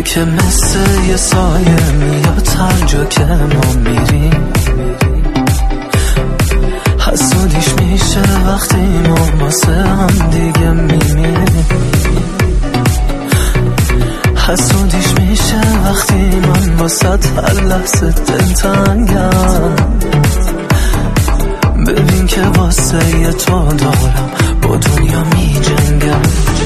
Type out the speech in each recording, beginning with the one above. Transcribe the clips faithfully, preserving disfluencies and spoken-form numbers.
که مثل یه سایه میاد هر جا که ما میریم. حسودیش میشه وقتی ما واسه هم دیگه میمیریم. حسودیش میشه وقتی من واسه هر لحظه دلتنگم. ببین که واسه یه تو دارم با دنیا می جنگم.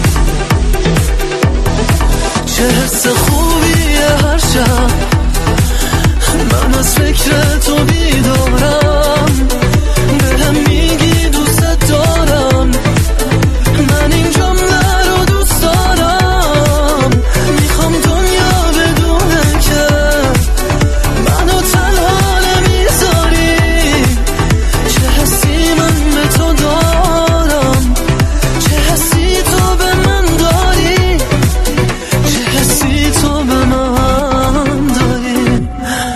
چه حس خوبیه هر شب من از فکر تو بیدارم. بهم میگی دوست دارم، من این جمله رو دوست دارم. میخوام دنیا بدونه که منو تنها نمیذاری. چه حسی من به تو دارم، چه حسی تو به من داری، چه حسی تو به من داری.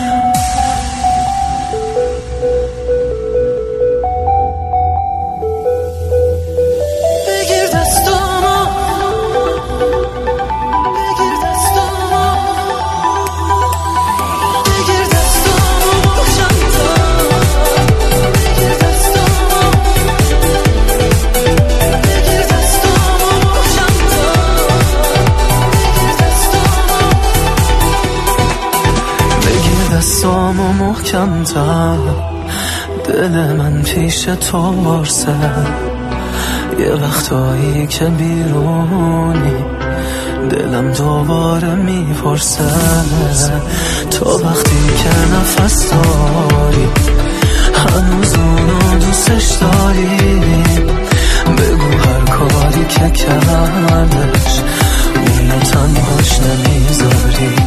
بگیر دستامو، بگیر دستامو، بگیر دستامو محکم دار. بگیر دستامو، بگیر دستامو محکم دار. بگیر دستامو محکم تر. دل من پیش تو برسه یه وقتایی که بیرونی. دلم دوباره میپرسه تو وقتی که نفس داری هنوز اونو دوستش داری. بگو هر کاری که کردش اونو تنهاش نمیذاری.